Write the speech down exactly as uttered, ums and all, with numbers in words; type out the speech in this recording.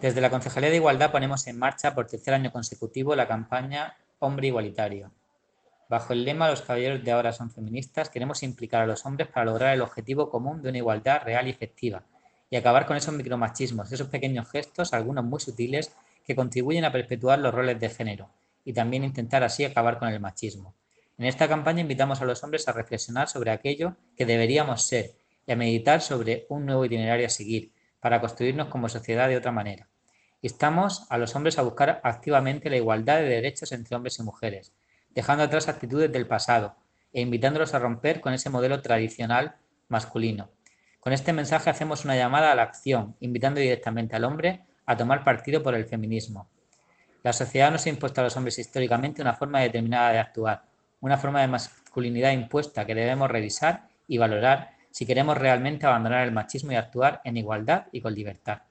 Desde la Concejalía de Igualdad ponemos en marcha por tercer año consecutivo la campaña Hombre Igualitario. Bajo el lema "Los caballeros de ahora son feministas", queremos implicar a los hombres para lograr el objetivo común de una igualdad real y efectiva y acabar con esos micromachismos, esos pequeños gestos, algunos muy sutiles, que contribuyen a perpetuar los roles de género y también intentar así acabar con el machismo. En esta campaña invitamos a los hombres a reflexionar sobre aquello que deberíamos ser y a meditar sobre un nuevo itinerario a seguir para construirnos como sociedad de otra manera. Instamos a los hombres a buscar activamente la igualdad de derechos entre hombres y mujeres, dejando atrás actitudes del pasado e invitándolos a romper con ese modelo tradicional masculino. Con este mensaje hacemos una llamada a la acción, invitando directamente al hombre a tomar partido por el feminismo. La sociedad nos ha impuesto a los hombres históricamente una forma determinada de actuar, una forma de masculinidad impuesta que debemos revisar y valorar si queremos realmente abandonar el machismo y actuar en igualdad y con libertad.